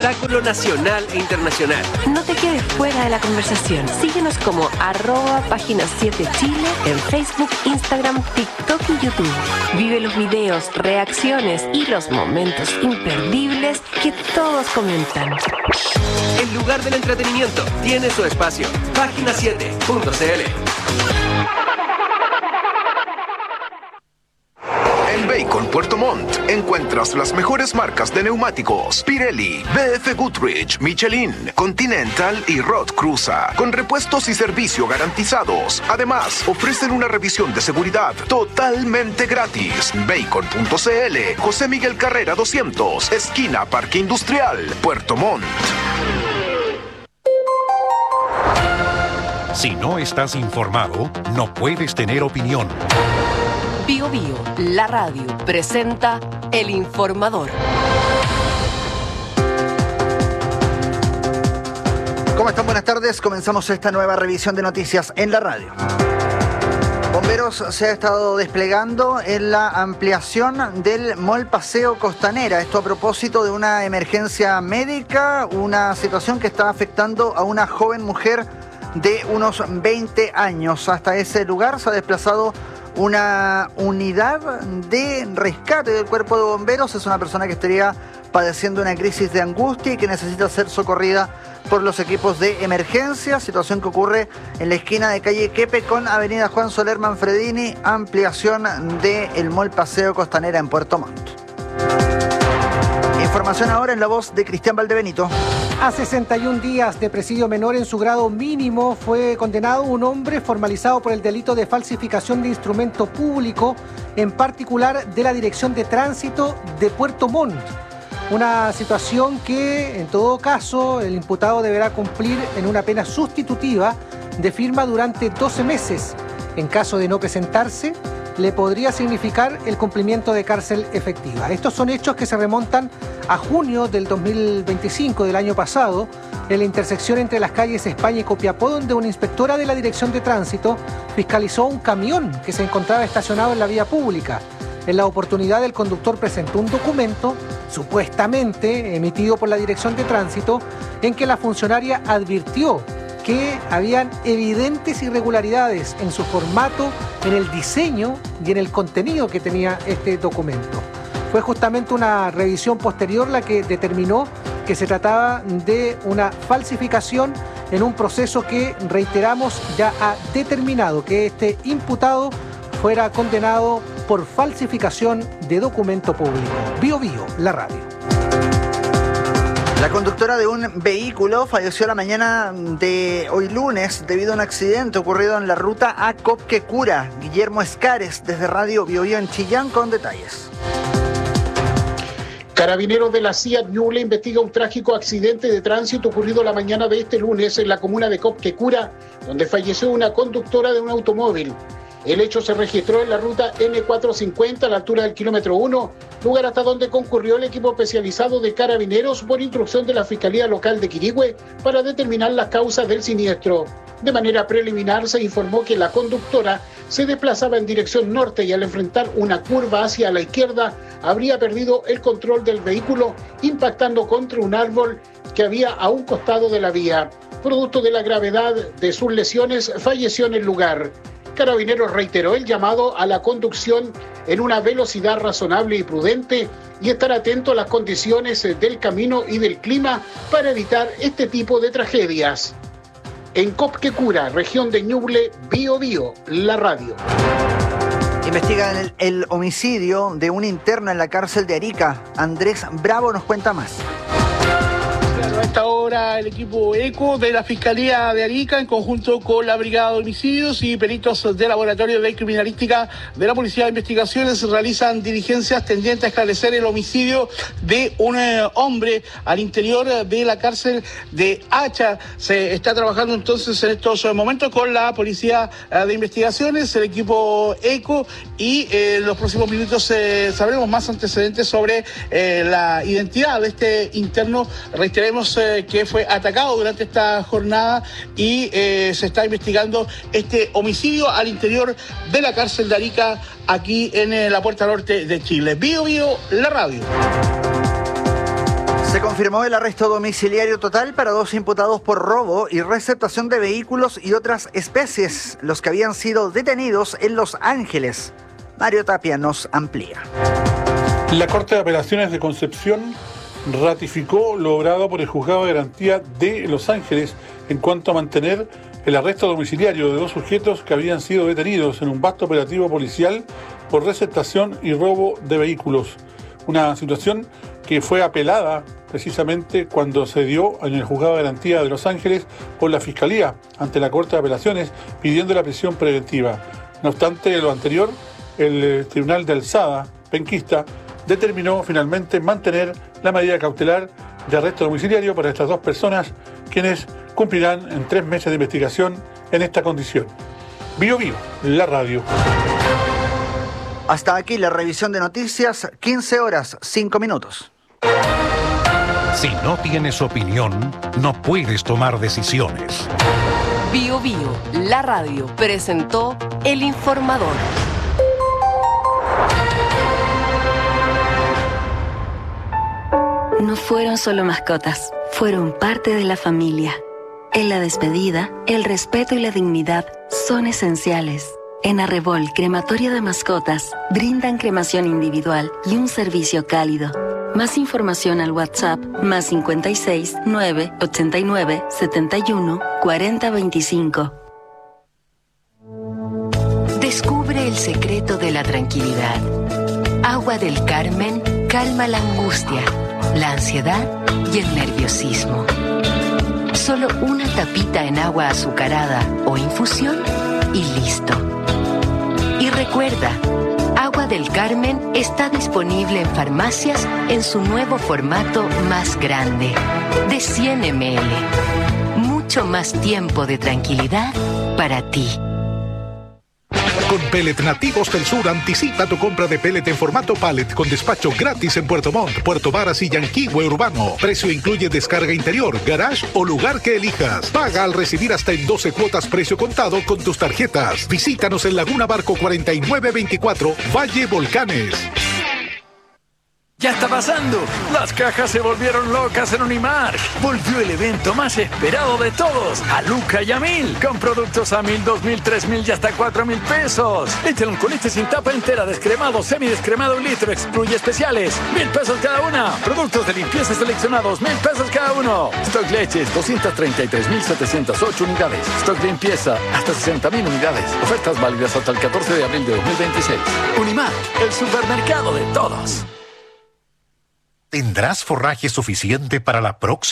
espectáculo nacional e internacional. No te quedes fuera de la conversación. Síguenos como @Página 7 Chile en Facebook, Instagram, TikTok y YouTube. Vive los videos, reacciones y los momentos imperdibles que todos comentan. El lugar del entretenimiento tiene su espacio. Página7.cl. En Bacon Puerto Montt encuentras las mejores marcas de neumáticos: Pirelli, BF Goodrich, Michelin, Continental y Roth Cruza, con repuestos y servicio garantizados. Además, ofrecen una revisión de seguridad totalmente gratis. Bacon.cl, José Miguel Carrera 200, esquina Parque Industrial, Puerto Montt. Si no estás informado, no puedes tener opinión. Bio Bio, la radio, presenta El Informador. ¿Cómo están? Buenas tardes. Comenzamos esta nueva revisión de noticias en la radio. Bomberos se ha estado desplegando en la ampliación del Mall Paseo Costanera. Esto a propósito de una emergencia médica, una situación que está afectando a una joven mujer de unos 20 años. Hasta ese lugar se ha desplazado una unidad de rescate del cuerpo de bomberos. Es una persona que estaría padeciendo una crisis de angustia y que necesita ser socorrida por los equipos de emergencia. Situación que ocurre en la esquina de calle Quepe con avenida Juan Soler Manfredini, ampliación del Mall Paseo Costanera en Puerto Montt. Información ahora en la voz de Cristian Valdebenito. A 61 días de presidio menor en su grado mínimo fue condenado un hombre formalizado por el delito de falsificación de instrumento público, en particular de la Dirección de Tránsito de Puerto Montt. Una situación que, en todo caso, el imputado deberá cumplir en una pena sustitutiva de firma durante 12 meses. En caso de no presentarse, le podría significar el cumplimiento de cárcel efectiva. Estos son hechos que se remontan a junio del 2025, del año pasado, en la intersección entre las calles España y Copiapó, donde una inspectora de la Dirección de Tránsito fiscalizó un camión que se encontraba estacionado en la vía pública. En la oportunidad, el conductor presentó un documento, supuestamente emitido por la Dirección de Tránsito, en que la funcionaria advirtió que habían evidentes irregularidades en su formato, en el diseño y en el contenido que tenía este documento. Fue justamente una revisión posterior la que determinó que se trataba de una falsificación en un proceso que, reiteramos, ya ha determinado que este imputado fuera condenado por falsificación de documento público. Bio Bio, la radio. La conductora de un vehículo falleció la mañana de hoy lunes debido a un accidente ocurrido en la ruta a Copquecura. Guillermo Escares, desde Radio Bio Bio en Chillán, con detalles. Carabineros de la CIA Ñuble investiga un trágico accidente de tránsito ocurrido la mañana de este lunes en la comuna de Copquecura, donde falleció una conductora de un automóvil. El hecho se registró en la ruta N450 a la altura del kilómetro 1, lugar hasta donde concurrió el equipo especializado de Carabineros por instrucción de la Fiscalía Local de Quirihue para determinar las causas del siniestro. De manera preliminar se informó que la conductora se desplazaba en dirección norte y al enfrentar una curva hacia la izquierda habría perdido el control del vehículo, impactando contra un árbol que había a un costado de la vía. Producto de la gravedad de sus lesiones, falleció en el lugar. Carabineros reiteró el llamado a la conducción en una velocidad razonable y prudente y estar atento a las condiciones del camino y del clima para evitar este tipo de tragedias. En Copquecura, región de Ñuble, Bio Bio, la radio. Investigan el homicidio de un interno en la cárcel de Arica. Andrés Bravo nos cuenta más. A esta hora el equipo ECO de la Fiscalía de Arica, en conjunto con la Brigada de Homicidios y peritos del Laboratorio de Criminalística de la Policía de Investigaciones, realizan diligencias tendientes a esclarecer el homicidio de un hombre al interior de la cárcel de Hacha. Se está trabajando entonces en estos momentos con la Policía de Investigaciones, el equipo ECO, y en los próximos minutos sabremos más antecedentes sobre la identidad de este interno. Reiteremos que fue atacado durante esta jornada y se está investigando este homicidio al interior de la cárcel de Arica, aquí en la Puerta Norte de Chile. Bio Bio, la radio. Se confirmó el arresto domiciliario total para 2 imputados por robo y receptación de vehículos y otras especies, los que habían sido detenidos en Los Ángeles. Mario Tapia nos amplía. La Corte de Apelaciones de Concepción ratificó lo obrado por el Juzgado de Garantía de Los Ángeles en cuanto a mantener el arresto domiciliario de 2 sujetos que habían sido detenidos en un vasto operativo policial por receptación y robo de vehículos. Una situación que fue apelada precisamente cuando se dio en el Juzgado de Garantía de Los Ángeles por la Fiscalía ante la Corte de Apelaciones pidiendo la prisión preventiva. No obstante lo anterior, el Tribunal de Alzada, penquista, determinó finalmente mantener la medida cautelar de arresto domiciliario para estas 2 personas, quienes cumplirán en 3 meses de investigación en esta condición. Bio Bio, la radio. Hasta aquí la revisión de noticias, 15 horas, 5 minutos. Si no tienes opinión, no puedes tomar decisiones. Bio Bio, la radio, presentó El Informador. No fueron solo mascotas, fueron parte de la familia. En la despedida, el respeto y la dignidad son esenciales. En Arrebol, crematorio de mascotas, brindan cremación individual y un servicio cálido. Más información al WhatsApp +56 989 71 40 25. Descubre el secreto de la tranquilidad. Agua del Carmen calma la angustia, la ansiedad y el nerviosismo. Solo una tapita en agua azucarada o infusión y listo. Y recuerda, Agua del Carmen está disponible en farmacias en su nuevo formato más grande, de 100 ml. Mucho más tiempo de tranquilidad para ti. Con Pellet Nativos del Sur, anticipa tu compra de pellet en formato pallet con despacho gratis en Puerto Montt, Puerto Varas y Yanquihue Urbano. Precio incluye descarga interior, garage o lugar que elijas. Paga al recibir hasta en 12 cuotas precio contado con tus tarjetas. Visítanos en Laguna Barco 4924, Valle Volcanes. ¡Ya está pasando! Las cajas se volvieron locas en Unimark. Volvió el evento más esperado de todos, a Luca y a 1000, con productos a 1000, 2000, 3000 y hasta 4000 pesos. Échale un colite sin tapa entera, descremado, semidescremado 1 litro, excluye especiales, 1000 pesos cada una. Productos de limpieza seleccionados, 1000 pesos cada uno. Stock leches, 233.708 unidades. Stock limpieza, hasta 60.000 unidades. Ofertas válidas hasta el 14 de abril de 2026. Unimark, el supermercado de todos. ¿Tendrás forraje suficiente para la próxima?